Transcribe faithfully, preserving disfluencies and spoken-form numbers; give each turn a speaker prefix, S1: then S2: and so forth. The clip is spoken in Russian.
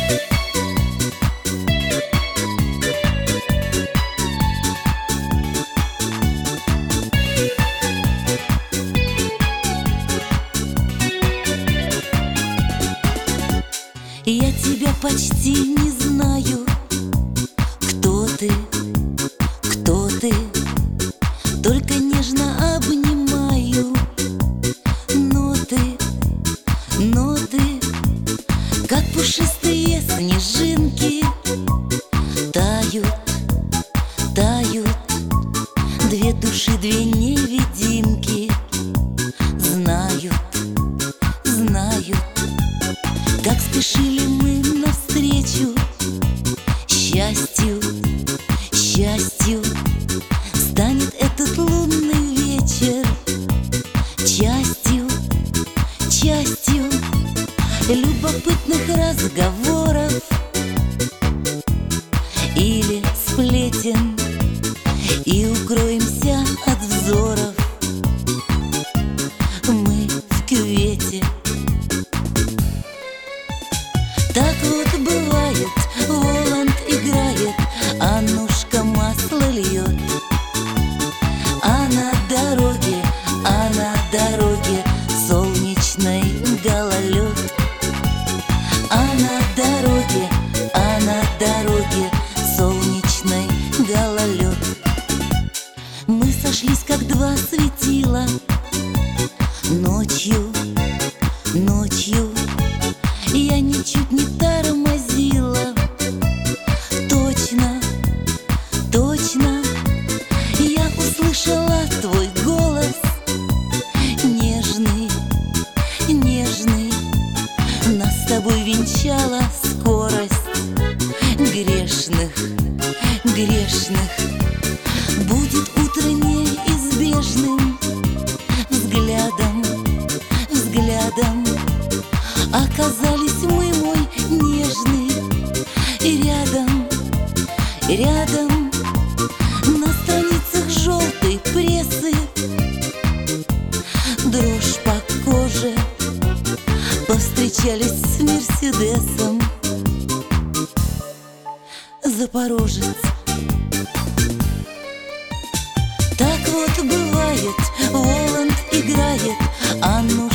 S1: Я тебя почти не знаю. Кто ты, кто ты? Только нежно обнимаю. Ноты, ноты, как пушистые снежинки, тают, тают. Две души, две невидимки знают, знают, как спешили мы навстречу счастью, счастью. Станет этот лунный вечер частью, частью любопытных разговоров или сплетен, и укроемся от взоров мы в кювете. Так вот бывает, Воланд играет, Аннушка масло льет. А на дороге, а на дороге солнечный гололед. А на дороге, а на дороге солнечный гололед. Мы сошлись, как два светила ночью, ночью. Я ничуть не тормозила. Точно, точно, я услышала твой голос, нежный, нежный. Нас с тобой венчала скорость грешных, грешных. Будет утро неизбежным взглядом, взглядом. Оказались мы, мой нежный, рядом, рядом. На страницах желтой прессы дрожь по коже. Повстречались с Мерседесом. Запорожец. Так вот бывает, Воланд играет, Анну